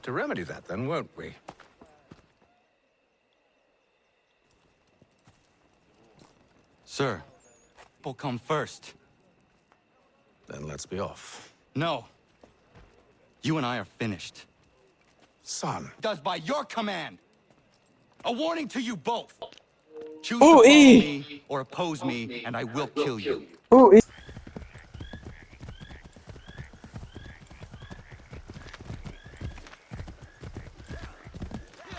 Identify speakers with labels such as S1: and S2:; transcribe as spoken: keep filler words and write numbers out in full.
S1: to remedy that then, won't we?
S2: Sir, will come first.
S1: Then let's be off.
S2: No. You and I are finished.
S1: Son.
S2: Does by your command. A warning to you both. Choose
S3: Ooh,
S2: to follow
S3: ee.
S2: me or oppose me, and I will kill you.
S3: Ooh,